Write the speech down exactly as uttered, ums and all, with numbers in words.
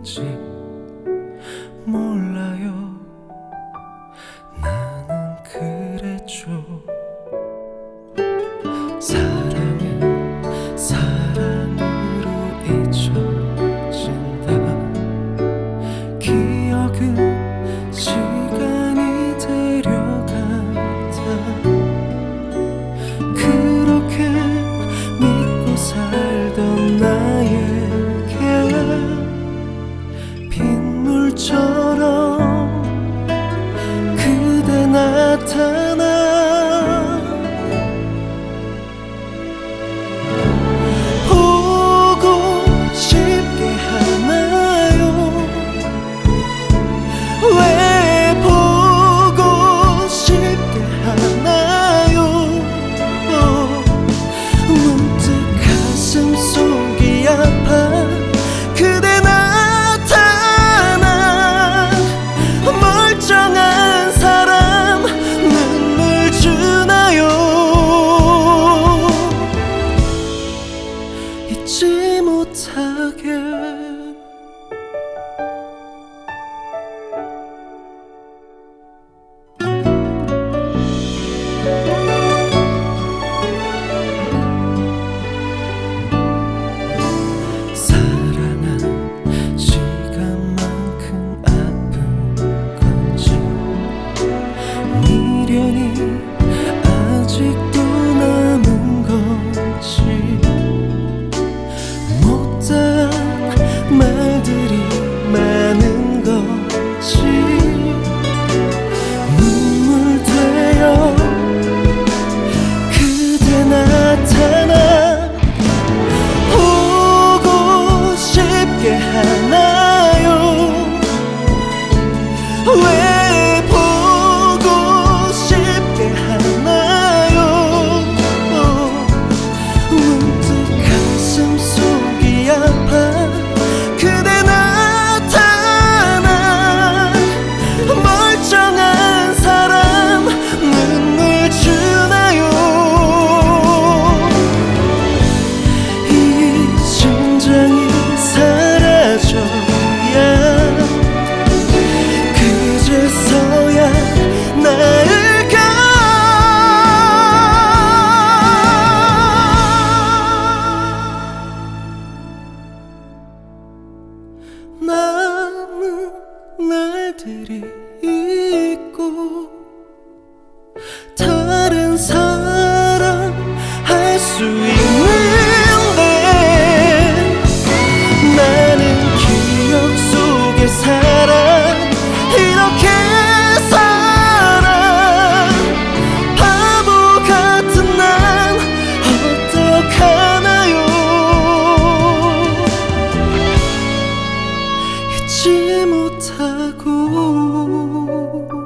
건지 몰라요. 나는 그랬죠. 사랑은 사랑으로 잊혀진다. 기억은 시간이 데려간다. 그렇게 믿고 살던 나에게 빗물처럼 그대 나타나. 보고 싶게 하나요? 왜 보고 싶게 하나요? 문득 가슴 속이 아파. 그대 나타나. 멀쩡한 사람 눈물 주나요? 잊지 못하게. 사랑한 시간만큼 아픈 건지 미련이 아직도 남은 건지 못다한 말들이 많은 건지 눈물 되어 그대 나타나. 보고 싶게 하나요? 왜 보고 싶게 하나요? 문득 가슴 속이 아파. 그대 나타나. 멀쩡한 사람 눈물 주나요? 이 심장이 사라져야 그제서야 나을까. 남은 날들이 있고 다른 사람 할 수 있는데 나는 기억 속에 살아. 이렇게 살아. 바보 같은 난 어떡하나요? 잊지 못하고